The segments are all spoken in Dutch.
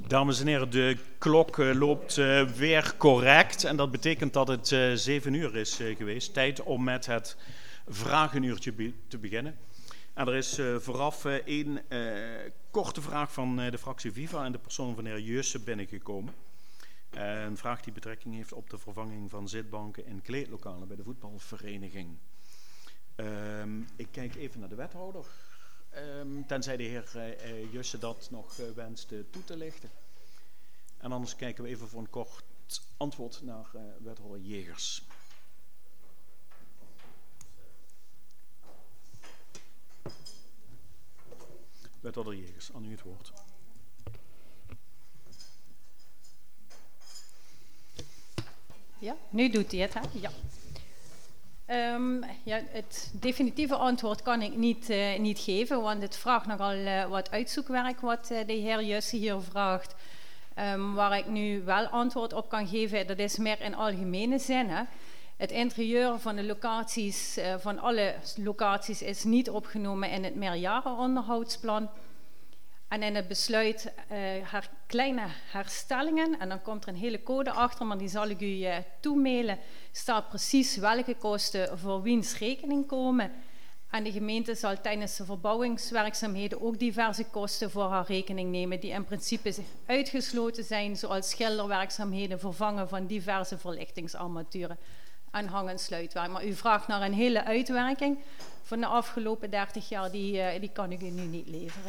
Dames en heren, de klok loopt weer correct en dat betekent dat het 7 uur is geweest. Tijd om met het vragenuurtje te beginnen. En er is vooraf één korte vraag van de fractie Viva en de persoon van de heer Jussen binnengekomen. Een vraag die betrekking heeft op de vervanging van zitbanken in kleedlokalen bij de voetbalvereniging. Ik kijk even naar de wethouder. Tenzij de heer Jussen dat nog wenst toe te lichten. En anders kijken we even voor een kort antwoord naar wethouder Jegers. Wethouder Jegers, aan u het woord. Ja, nu doet hij het, hè? Ja. Ja, het definitieve antwoord kan ik niet geven, want het vraagt nogal wat uitzoekwerk wat de heer Jussen hier vraagt. Waar ik nu wel antwoord op kan geven, dat is meer in algemene zin. Hè. Het interieur van de locaties, van alle locaties, is niet opgenomen in het meerjarenonderhoudsplan. En in het besluit kleine herstellingen, en dan komt er een hele code achter, maar die zal ik u toemailen, staat precies welke kosten voor wiens rekening komen. En de gemeente zal tijdens de verbouwingswerkzaamheden ook diverse kosten voor haar rekening nemen, die in principe uitgesloten zijn, zoals schilderwerkzaamheden, vervangen van diverse verlichtingsarmaturen en hang- en sluitwerk. Maar u vraagt naar een hele uitwerking van de afgelopen 30 jaar, die kan ik u nu niet leveren.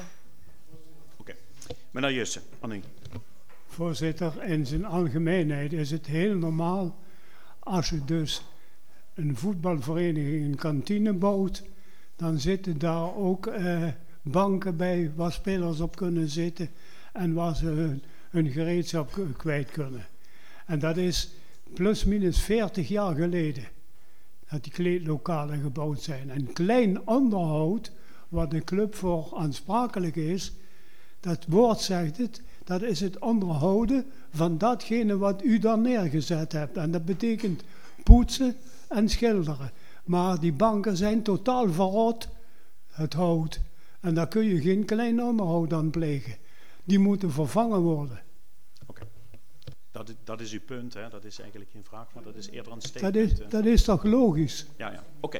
Meneer Jussen, aan u. Voorzitter, in zijn algemeenheid is het heel normaal als je dus een voetbalvereniging een kantine bouwt, dan zitten daar ook banken bij waar spelers op kunnen zitten en waar ze hun gereedschap kwijt kunnen. En dat is plus minus 40 jaar geleden dat die kleedlokalen gebouwd zijn. En klein onderhoud, waar de club voor aansprakelijk is, dat woord zegt het, dat is het onderhouden van datgene wat u daar neergezet hebt. En dat betekent poetsen en schilderen. Maar die banken zijn totaal verrot, het hout. En daar kun je geen klein onderhoud aan plegen. Die moeten vervangen worden. Oké. Dat is uw punt, hè? Dat is eigenlijk geen vraag, maar dat is eerder een statement. Dat is toch logisch? Ja. Oké.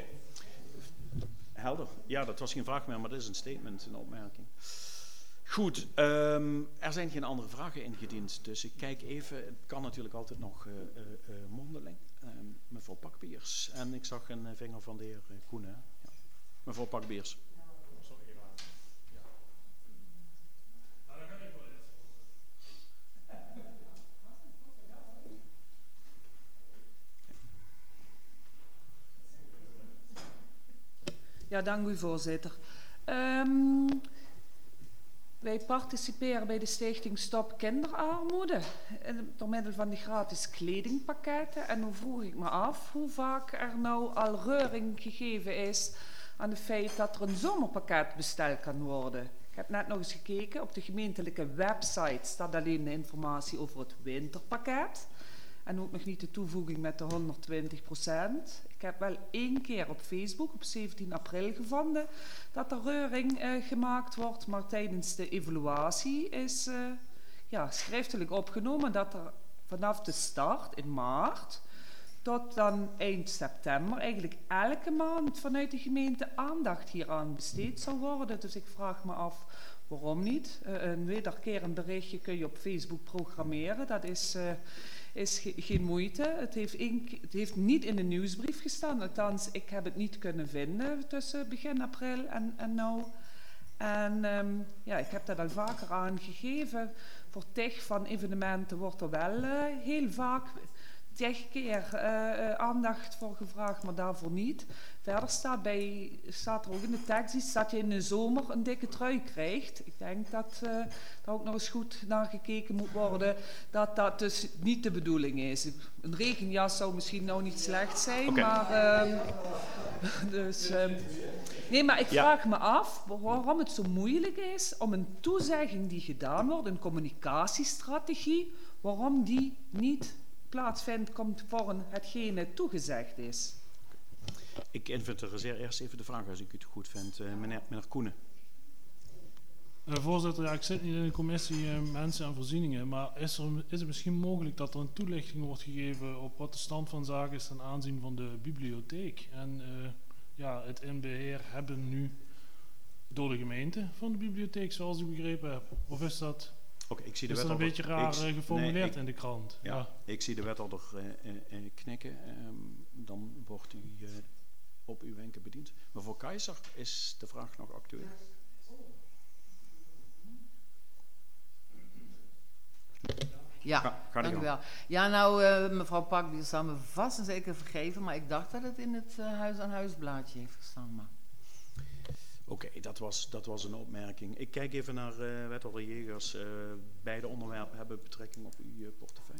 Helder. Ja, dat was geen vraag meer, maar dat is een statement, een opmerking. Goed, er zijn geen andere vragen ingediend, dus ik kijk even. Het kan natuurlijk altijd nog mondeling. Mevrouw Pakbiers. En ik zag een vinger van de heer Koenen. Ja. Mevrouw Pakbiers. Ja, dank u voorzitter. Wij participeren bij de stichting Stop Kinderarmoede door middel van die gratis kledingpakketten. En dan vroeg ik me af hoe vaak er nou al reuring gegeven is aan het feit dat er een zomerpakket besteld kan worden. Ik heb net nog eens gekeken, op de gemeentelijke website staat alleen de informatie over het winterpakket. En ook nog niet de toevoeging met de 120%. Ik heb wel 1 keer op Facebook op 17 april gevonden dat er reuring gemaakt wordt. Maar tijdens de evaluatie is schriftelijk opgenomen dat er vanaf de start in maart tot dan eind september eigenlijk elke maand vanuit de gemeente aandacht hieraan besteed zal worden. Dus ik vraag me af waarom niet. Een wederkerend berichtje kun je op Facebook programmeren. Dat is geen moeite. Het heeft niet in de nieuwsbrief gestaan. Althans, ik heb het niet kunnen vinden tussen begin april en nu. En ik heb dat al vaker aangegeven. Voor tig van evenementen wordt er wel heel vaak 10 keer aandacht voor gevraagd, maar daarvoor niet. Verder staat er ook in de tekst iets dat je in de zomer een dikke trui krijgt. Ik denk dat daar ook nog eens goed naar gekeken moet worden dat dat dus niet de bedoeling is. Een regenjas zou misschien nou niet slecht zijn, okay. Maar nee, maar ik vraag me af waarom het zo moeilijk is om een toezegging die gedaan wordt, een communicatiestrategie, waarom die niet plaatsvindt conform hetgene toegezegd is. Ik inventariseer eerst even de vraag als ik het goed vind. Meneer Koenen. Voorzitter, ja, ik zit niet in de commissie Mensen en Voorzieningen, maar is het misschien mogelijk dat er een toelichting wordt gegeven op wat de stand van zaken is ten aanzien van de bibliotheek? En het in beheer hebben nu door de gemeente van de bibliotheek, zoals ik begrepen heb. Of is dat, ik zie de is dat een beetje raar geformuleerd in de krant? Ja, ik zie de wethouder knikken. Dan wordt u op uw wenken bediend. Mevrouw Keizer, is de vraag nog actueel? Ja, dank u wel. Ja, nou, mevrouw Pak, die zal me vast en zeker vergeven, maar ik dacht dat het in het huis-aan-huis-blaadje heeft gestaan. Maar... Oké, dat was een opmerking. Ik kijk even naar wethouder Jegers. Beide onderwerpen hebben betrekking op uw portefeuille.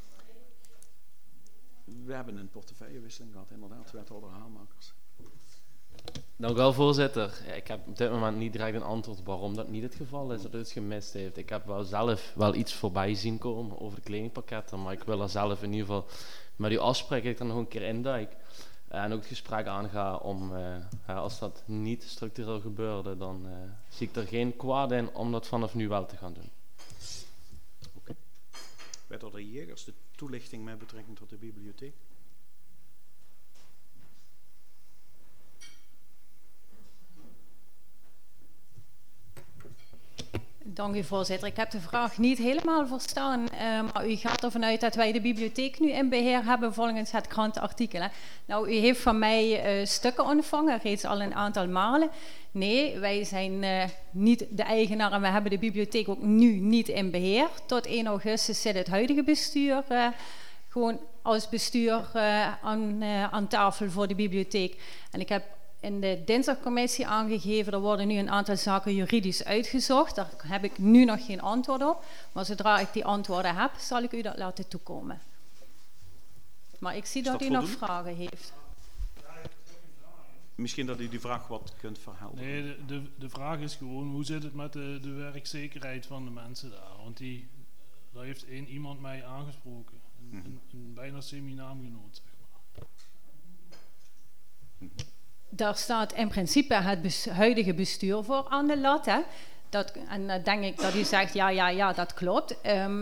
We hebben een portefeuillewisseling gehad, inderdaad, wethouder Hamakers. Dank u wel, voorzitter. Ja, ik heb op dit moment niet direct een antwoord waarom dat niet het geval is, dat het gemist heeft. Ik heb wel zelf iets voorbij zien komen over de kledingpakketten, maar ik wil er zelf in ieder geval met u afspreken dat ik er nog een keer induik. En ook het gesprek aanga om, als dat niet structureel gebeurde, dan zie ik er geen kwaad in om dat vanaf nu wel te gaan doen. Oké. Wethouder Jegers, de toelichting met betrekking tot de bibliotheek. Dank u, voorzitter. Ik heb de vraag niet helemaal verstaan, maar u gaat ervan uit dat wij de bibliotheek nu in beheer hebben volgens het krantenartikel. Hè? Nou, u heeft van mij stukken ontvangen, reeds al een aantal malen. Nee, wij zijn niet de eigenaar en we hebben de bibliotheek ook nu niet in beheer. Tot 1 augustus zit het huidige bestuur gewoon als bestuur aan tafel voor de bibliotheek. En ik heb in de dinsdagcommissie aangegeven, er worden nu een aantal zaken juridisch uitgezocht. Daar heb ik nu nog geen antwoord op. Maar zodra ik die antwoorden heb, zal ik u dat laten toekomen. Maar ik zie dat u nog vragen heeft. Misschien dat u die vraag wat kunt verhelpen. Nee, de vraag is gewoon, hoe zit het met de werkzekerheid van de mensen daar? Want daar heeft iemand mij aangesproken. Een bijna semi-naamgenoot, zeg maar. Daar staat in principe het huidige bestuur voor aan de lat. Hè? En dan denk ik dat u zegt, ja, dat klopt.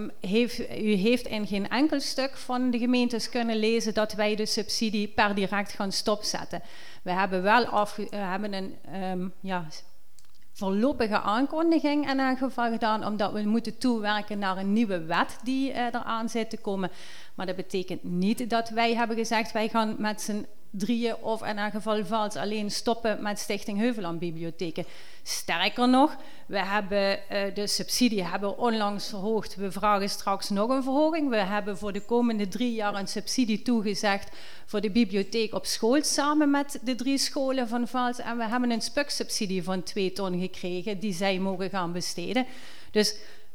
U heeft in geen enkel stuk van de gemeentes kunnen lezen dat wij de subsidie per direct gaan stopzetten. We hebben wel een voorlopige aankondiging in elk geval gedaan, omdat we moeten toewerken naar een nieuwe wet die eraan zit te komen. Maar dat betekent niet dat wij hebben gezegd, wij gaan met z'n drieën of in elk geval vals alleen stoppen met Stichting Heuvelland Bibliotheken. Sterker nog, we hebben de subsidie onlangs verhoogd. We vragen straks nog een verhoging. We hebben voor de komende 3 jaar een subsidie toegezegd voor de bibliotheek op school samen met de 3 scholen van Vals. En we hebben een spuksubsidie van 2 ton gekregen die zij mogen gaan besteden. Dus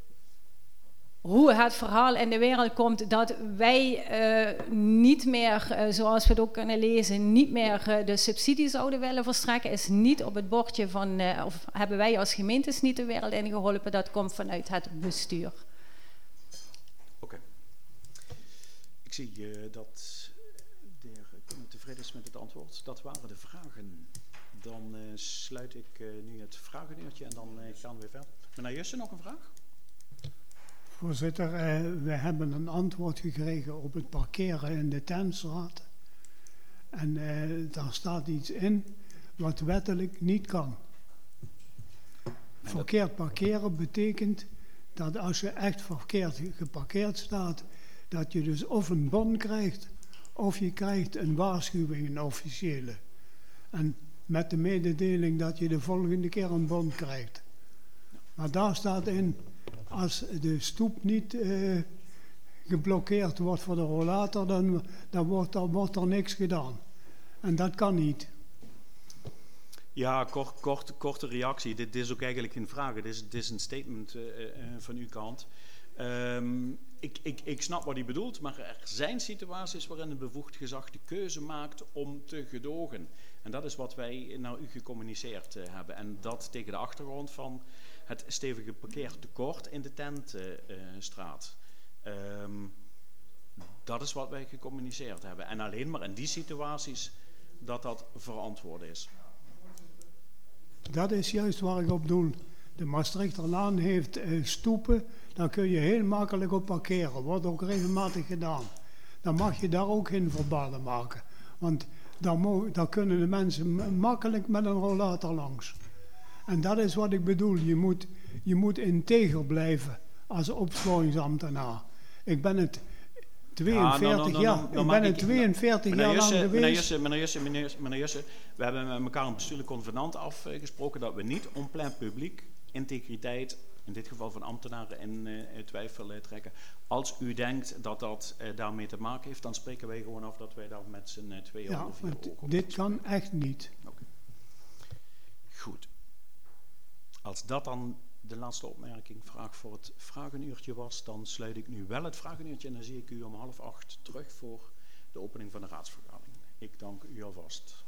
hoe het verhaal in de wereld komt dat wij niet meer, zoals we het ook kunnen lezen, niet meer de subsidie zouden willen verstrekken, is niet op het bordje van, of hebben wij als gemeentes niet de wereld ingeholpen, dat komt vanuit het bestuur. Oké. Ik zie dat de heer Koenen tevreden is met het antwoord. Dat waren de vragen. Dan sluit ik nu het vragenuurtje en dan gaan we weer verder. Meneer Jussen, nog een vraag? Voorzitter, we hebben een antwoord gekregen op het parkeren in de Tuinstraat. En daar staat iets in wat wettelijk niet kan. Verkeerd parkeren betekent dat als je echt verkeerd geparkeerd staat, dat je dus of een bon krijgt, of je krijgt een waarschuwing, een officiële. En met de mededeling dat je de volgende keer een bon krijgt. Maar daar staat in, als de stoep niet geblokkeerd wordt voor de rollator, dan wordt er niks gedaan. En dat kan niet. Ja, korte reactie. Dit is ook eigenlijk geen vraag. Dit is een statement van uw kant. Ik snap wat u bedoelt, maar er zijn situaties waarin een bevoegd gezag de keuze maakt om te gedogen. En dat is wat wij naar u gecommuniceerd hebben. En dat tegen de achtergrond van het stevige parkeertekort in de Tentstraat. Dat is wat wij gecommuniceerd hebben. En alleen maar in die situaties dat verantwoord is. Dat is juist waar ik op doel. De Maastrichterlaan heeft stoepen, daar kun je heel makkelijk op parkeren. Wordt ook regelmatig gedaan. Dan mag je daar ook geen verbaden maken. Want daar kunnen de mensen makkelijk met een rollator langs. En dat is wat ik bedoel. Je moet integer blijven als opsporingsambtenaar. Ik ben het 42 jaar lang geweest. Meneer Jussen, we hebben met elkaar een bestuurlijk convenant afgesproken dat we niet om plein publiek integriteit, in dit geval van ambtenaren, in twijfel trekken. Als u denkt dat dat daarmee te maken heeft, dan spreken wij gewoon af dat wij daar met z'n tweeën of vier ook op. Dit kan echt niet. Okay. Goed. Als dat dan de laatste vraag voor het vragenuurtje was, dan sluit ik nu wel het vragenuurtje en dan zie ik u om 7:30 terug voor de opening van de raadsvergadering. Ik dank u alvast.